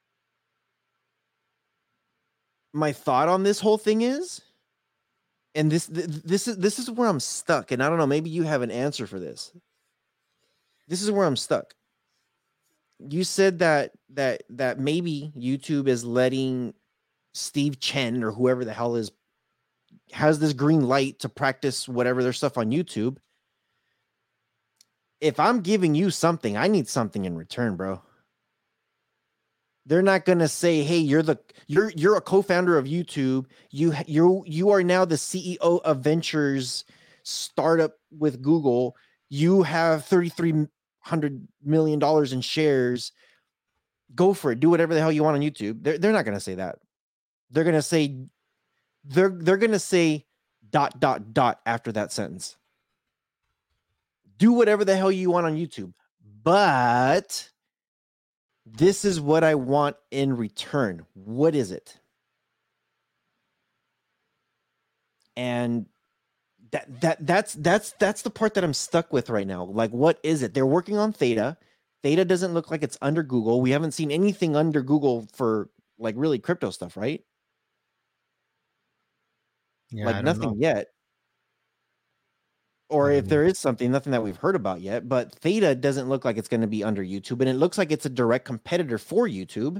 my thought on this whole thing is, and this is where I'm stuck, and I don't know, maybe you have an answer for this. This is where I'm stuck. You said that maybe YouTube is letting Steve Chen or whoever the hell has this green light to practice whatever their stuff on YouTube. If I'm giving you something, I need something in return, bro. They're not gonna say, "Hey, you're a co-founder of YouTube. You are now the CEO of Ventures startup with Google. You have $3,300 million in shares. Go for it. Do whatever the hell you want on YouTube." They're not gonna say that. They're gonna say they're gonna say ... after that sentence. Do whatever the hell you want on YouTube, but this is what I want in return. What is it? And that's the part that I'm stuck with right now. Like, what is it? They're working on Theta. Theta doesn't look like it's under Google. We haven't seen anything under Google for like really crypto stuff, right? Yeah, Like I don't know. nothing yet. Or if there is something, nothing that we've heard about yet. But Theta doesn't look like it's going to be under YouTube, and it looks like it's a direct competitor for YouTube.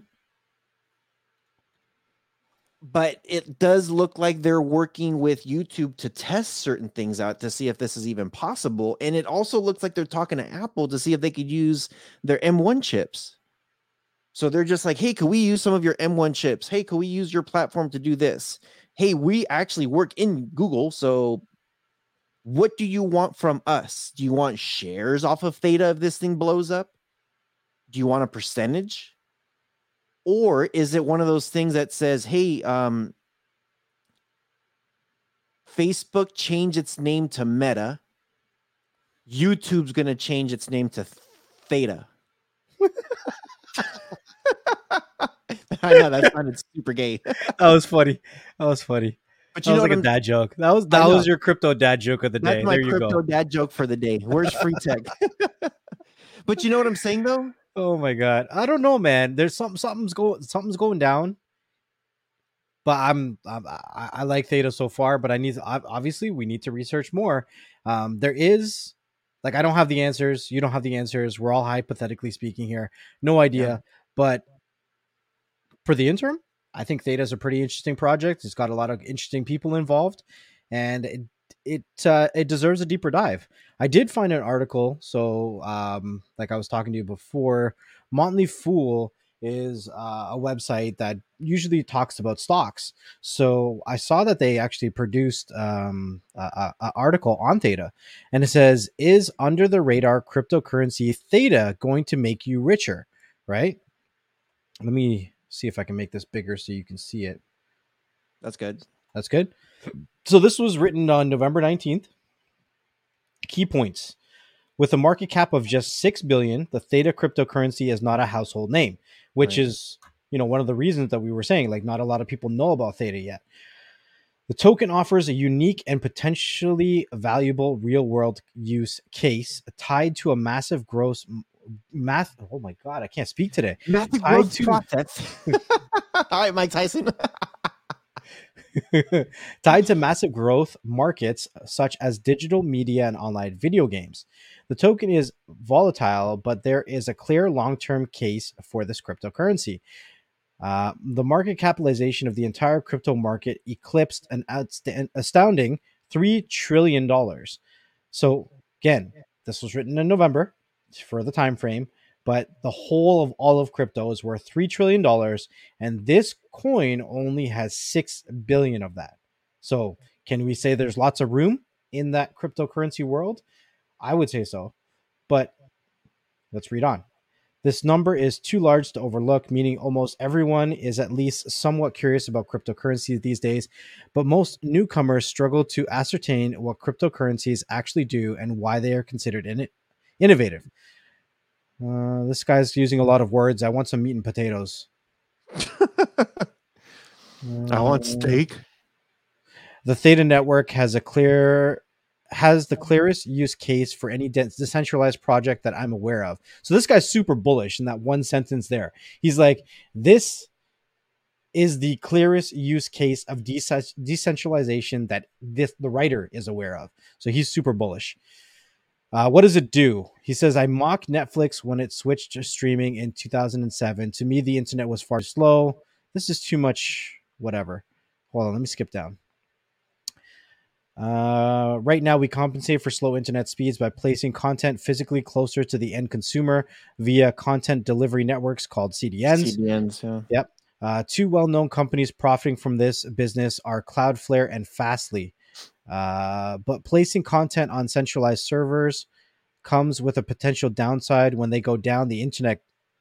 But it does look like they're working with YouTube to test certain things out to see if this is even possible. And it also looks like they're talking to Apple to see if they could use their M1 chips. So they're just like, hey, could we use some of your M1 chips? Hey, could we use your platform to do this? Hey, we actually work in Google. So what do you want from us? Do you want shares off of Theta if this thing blows up? Do you want a percentage? Or is it one of those things that says, hey, Facebook changed its name to Meta. YouTube's going to change its name to Theta. I know that sounded super gay. That was funny. That was funny. But That you was know like what a I'm dad joke. That was your crypto dad joke of the That's day. my There you crypto go. dad joke for the day. Where's free tech? But you know what I'm saying though? Oh my god. I don't know, man. There's something's going down. But I like Theta so far, but obviously we need to research more. There is like I don't have the answers. You don't have the answers. We're all hypothetically speaking here. No idea. Yeah. But for the interim, I think Theta is a pretty interesting project. It's got a lot of interesting people involved, and it deserves a deeper dive. I did find an article. So, like I was talking to you before, Motley Fool is a website that usually talks about stocks. So I saw that they actually produced a article on Theta, and it says, "Is under the radar cryptocurrency Theta going to make you richer?" Right? Let me see if I can make this bigger so you can see it. That's good. That's good. So this was written on November 19th. Key points. With a market cap of just 6 billion, the Theta cryptocurrency is not a household name, which Right. is, one of the reasons that we were saying, like, not a lot of people know about Theta yet. The token offers a unique and potentially valuable real world use case tied to a massive gross math. Oh my God, I can't speak today. Massive Tied growth to process. All right, Mike Tyson. tied to massive growth markets such as digital media and online video games. The token is volatile, but there is a clear long term case for this cryptocurrency. The market capitalization of the entire crypto market eclipsed an astounding $3 trillion. So again, this was written in November for the time frame, but the whole of all of crypto is worth $3 trillion, and this coin only has 6 billion of that. So can we say there's lots of room in that cryptocurrency world? I would say so, but let's read on. This number is too large to overlook, meaning almost everyone is at least somewhat curious about cryptocurrencies these days, but most newcomers struggle to ascertain what cryptocurrencies actually do and why they are considered innovative. This guy's using a lot of words. I want some meat and potatoes. I want steak. The Theta network has the clearest use case for any decentralized project that I'm aware of. So this guy's super bullish in that one sentence there. He's like, this is the clearest use case of decentralization that the writer is aware of. So he's super bullish. What does it do? He says, I mock Netflix when it switched to streaming in 2007. To me, the internet was far too slow. This is too much, whatever. Hold on, let me skip down. Right now, we compensate for slow internet speeds by placing content physically closer to the end consumer via content delivery networks called CDNs. CDNs, yeah. Yep. Two well-known companies profiting from this business are Cloudflare and Fastly. But placing content on centralized servers comes with a potential downside. When they go down, the internet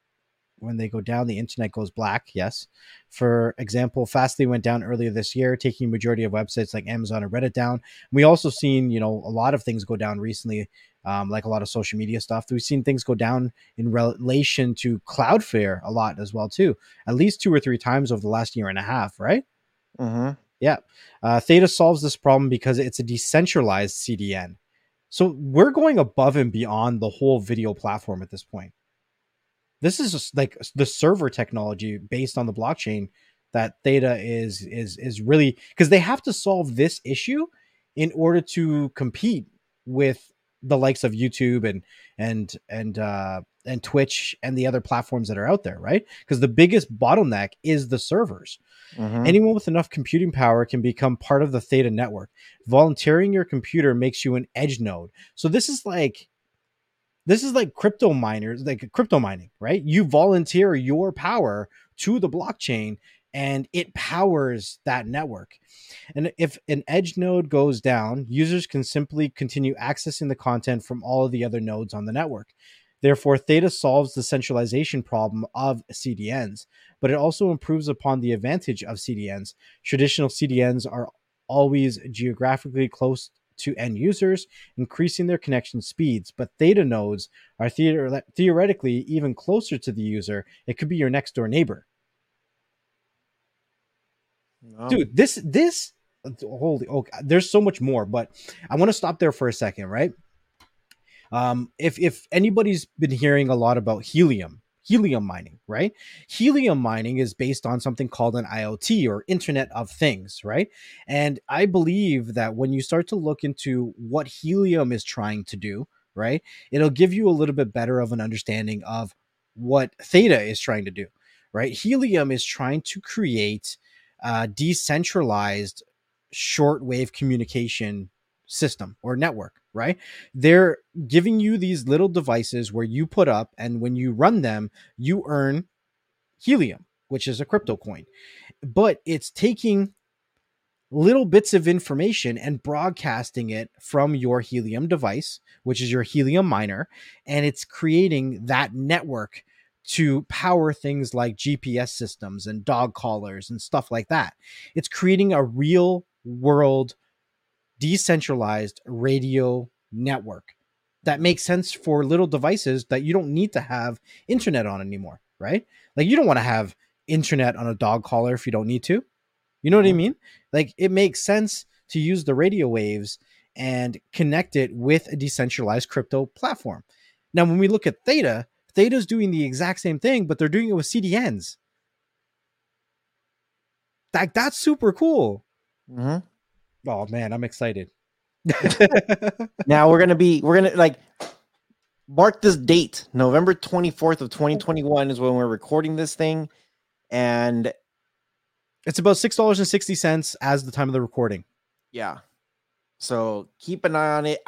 goes black. Yes. For example, Fastly went down earlier this year, taking majority of websites like Amazon and Reddit down. We also seen, a lot of things go down recently, like a lot of social media stuff. We've seen things go down in relation to Cloudflare a lot as well, too. At least 2 or 3 times over the last year and a half, right? Mm-hmm. Yeah. Theta solves this problem because it's a decentralized CDN. So we're going above and beyond the whole video platform at this point. This is just like the server technology based on the blockchain that Theta is really, because they have to solve this issue in order to compete with the likes of YouTube and Twitch and the other platforms that are out there, right? Because the biggest bottleneck is the servers. Mm-hmm. Anyone with enough computing power can become part of the Theta network. Volunteering your computer makes you an edge node. So this is like crypto miners, like crypto mining, right? You volunteer your power to the blockchain and it powers that network. And if an edge node goes down, users can simply continue accessing the content from all of the other nodes on the network. Therefore, Theta solves the centralization problem of CDNs, but it also improves upon the advantage of CDNs. Traditional CDNs are always geographically close to end users, increasing their connection speeds, but Theta nodes are theoretically even closer to the user. It could be your next door neighbor. No. Dude, this holy, okay, there's so much more, but I want to stop there for a second, right? If anybody's been hearing a lot about helium mining, right? Helium mining is based on something called an IoT, or Internet of Things, right? And I believe that when you start to look into what helium is trying to do, right, it'll give you a little bit better of an understanding of what Theta is trying to do, right? Helium is trying to create a decentralized shortwave communication system or network, right? They're giving you these little devices where you put up, and when you run them, you earn helium, which is a crypto coin. But it's taking little bits of information and broadcasting it from your helium device, which is your helium miner, and it's creating that network to power things like GPS systems and dog collars and stuff like that. It's creating a real world decentralized radio network that makes sense for little devices that you don't need to have internet on anymore, right? Like, you don't want to have internet on a dog collar if you don't need to. You know what I mean? Like, it makes sense to use the radio waves and connect it with a decentralized crypto platform. Now, when we look at Theta's doing the exact same thing, but they're doing it with CDNs. That's super cool. Mm-hmm. Oh man, I'm excited. Now we're gonna like mark this date. November 24th of 2021 is when we're recording this thing, And It's about $6.60 as the time of the recording. yeah, so keep an eye on it.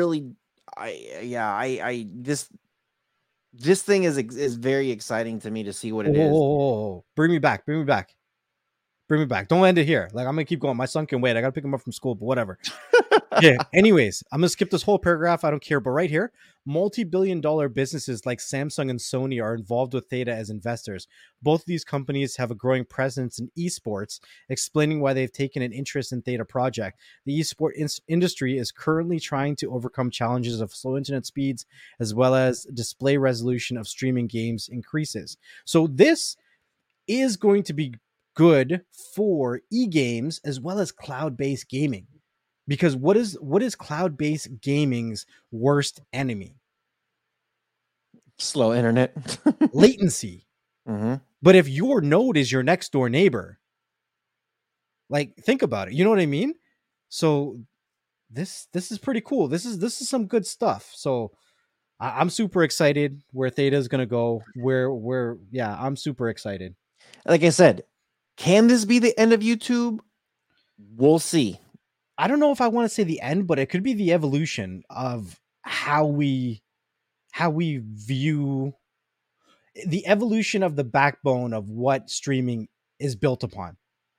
This thing is very exciting to me to see what it is. Whoa. Bring me back. Don't end it here. Like, I'm gonna keep going. My son can wait. I gotta pick him up from school, but whatever. Yeah. Anyways, I'm gonna skip this whole paragraph. I don't care. But right here, multi-billion-dollar businesses like Samsung and Sony are involved with Theta as investors. Both of these companies have a growing presence in esports, explaining why they've taken an interest in Theta project. The esport industry is currently trying to overcome challenges of slow internet speeds as well as display resolution of streaming games increases. So this is going to be good for e-games as well as cloud-based gaming. Because what is cloud-based gaming's worst enemy? Slow internet. Latency. Mm-hmm. But if your node is your next door neighbor, like, think about it. You know what I mean? So this is pretty cool. This is some good stuff. So I'm super excited where Theta is gonna go. I'm super excited. Like I said, can this be the end of YouTube? We'll see. I don't know if I want to say the end, but it could be the evolution of how we view the evolution of the backbone of what streaming is built upon.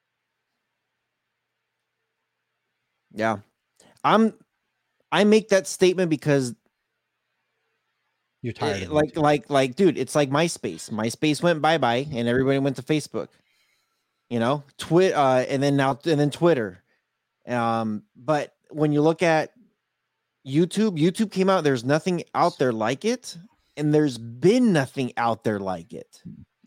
Yeah. I make that statement because you're tired of like dude, it's like MySpace went bye-bye and everybody went to Facebook, you know, and then Twitter. But when you look at YouTube came out, there's nothing out there like it, and there's been nothing out there like it.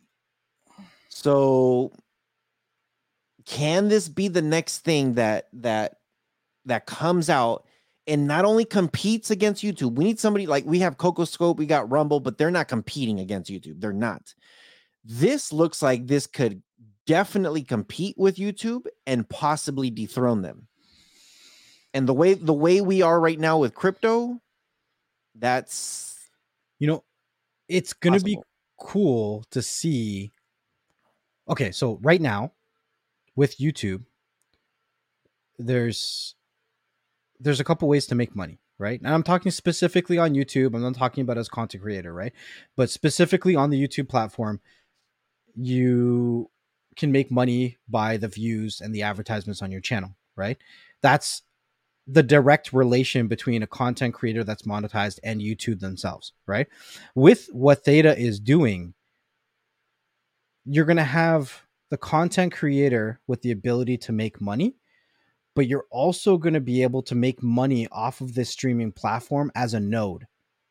So can this be the next thing that comes out and not only competes against YouTube? We need somebody like, we have CocoScope, we got Rumble, but they're not competing against YouTube. They're not. This looks like this could definitely compete with YouTube and possibly dethrone them. And the way we are right now with crypto, that's, it's going to be cool to see. Okay, so right now with YouTube, there's a couple ways to make money, right? And I'm talking specifically on YouTube. I'm not talking about as content creator, right? But specifically on the YouTube platform, you can make money by the views and the advertisements on your channel, right? That's the direct relation between a content creator that's monetized and YouTube themselves, right? With what Theta is doing, you're going to have the content creator with the ability to make money, but you're also going to be able to make money off of this streaming platform as a node,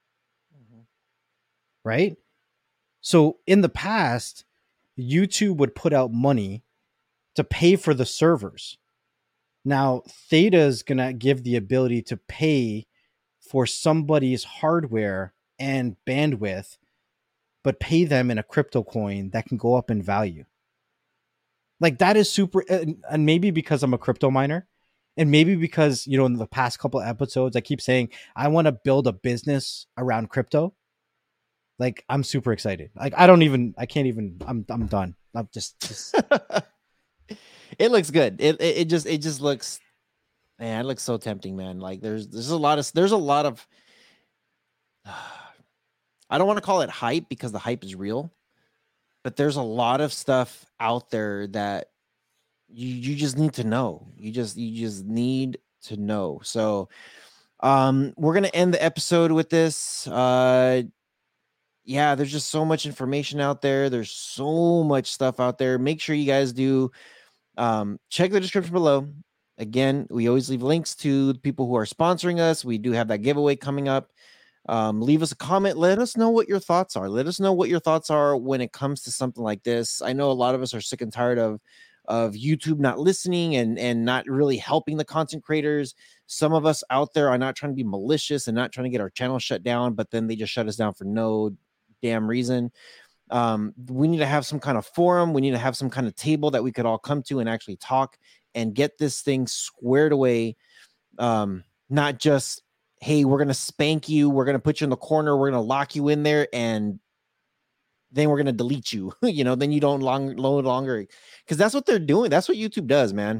right? So in the past, YouTube would put out money to pay for the servers. Now, Theta is going to give the ability to pay for somebody's hardware and bandwidth, but pay them in a crypto coin that can go up in value. Like, that is super. And maybe because I'm a crypto miner, and maybe because, in the past couple of episodes, I keep saying I want to build a business around crypto. Like, I'm super excited. Like, I'm done. I'm just... It looks good. It just looks, man, it looks so tempting, man. Like there's a lot of I don't want to call it hype because the hype is real, but there's a lot of stuff out there that you just need to know. You just need to know. So we're gonna end the episode with this. Yeah, there's just so much information out there. There's so much stuff out there. Make sure you guys do check the description below. Again, we always leave links to the people who are sponsoring us. We do have that giveaway coming up. Leave us a comment. Let us know what your thoughts are. Let us know what your thoughts are when it comes to something like this. I know a lot of us are sick and tired of YouTube not listening and not really helping the content creators. Some of us out there are not trying to be malicious and not trying to get our channel shut down, but then they just shut us down for no damn reason. We need to have some kind of forum. We need to have some kind of table that we could all come to and actually talk and get this thing squared away. Not just, hey, we're going to spank you. We're going to put you in the corner. We're going to lock you in there and then we're gonna delete you. Then you don't no longer, because that's what they're doing. That's what YouTube does, man.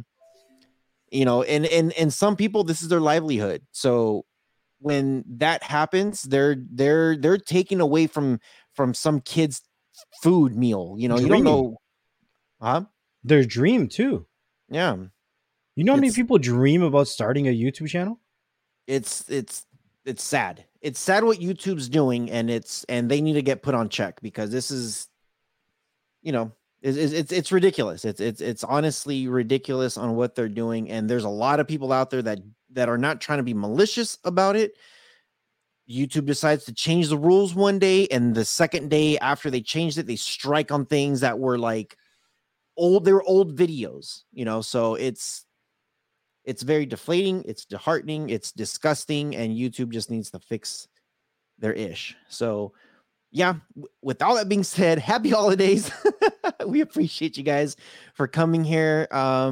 And some people, this is their livelihood. So when that happens, they're taking away from some kid's food meal. You don't know, huh? Their dream too. Yeah. You know how many people dream about starting a YouTube channel? It's sad. It's sad what YouTube's doing, and they need to get put on check, because this is, it's ridiculous. It's honestly ridiculous on what they're doing, and there's a lot of people out there that are not trying to be malicious about it. YouTube decides to change the rules one day, and the second day after they changed it, they strike on things that were like they were old videos, so it's very deflating, it's disheartening, it's disgusting, and YouTube just needs to fix their ish. So yeah, with all that being said, happy holidays. We appreciate you guys for coming here.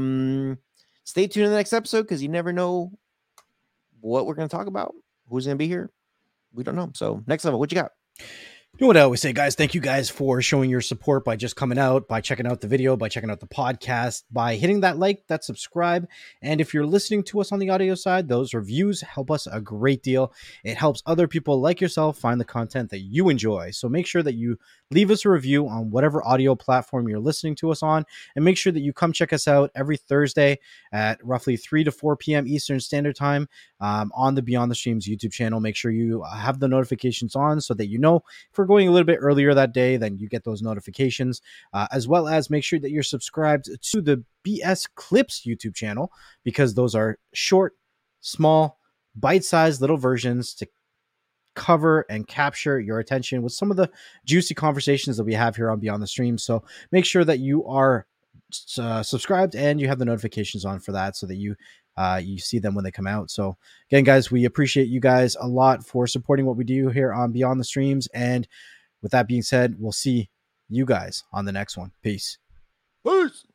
Stay tuned in the next episode, because you never know what we're going to talk about, who's going to be here. We don't know. So next level, what you got? You know what I always say, guys? Thank you guys for showing your support by just coming out, by checking out the video, by checking out the podcast, by hitting that like, that subscribe. And if you're listening to us on the audio side, those reviews help us a great deal. It helps other people like yourself find the content that you enjoy. So make sure that you leave us a review on whatever audio platform you're listening to us on. And make sure that you come check us out every Thursday at roughly 3 to 4 p.m. Eastern Standard Time on the Beyond the Streams YouTube channel. Make sure you have the notifications on so that if we're going a little bit earlier that day, then you get those notifications, as well as make sure that you're subscribed to the BS Clips YouTube channel, because those are short, small, bite-sized little versions to cover and capture your attention with some of the juicy conversations that we have here on Beyond the Stream. So make sure that you are subscribed and you have the notifications on for that, so that you see them when they come out. So again, guys, we appreciate you guys a lot for supporting what we do here on Beyond the Streams. And with that being said, we'll see you guys on the next one. Peace. Peace.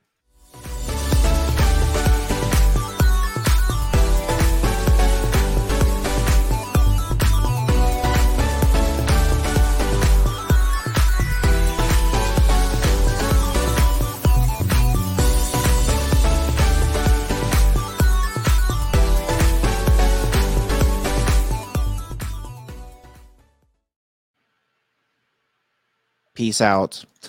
Peace out.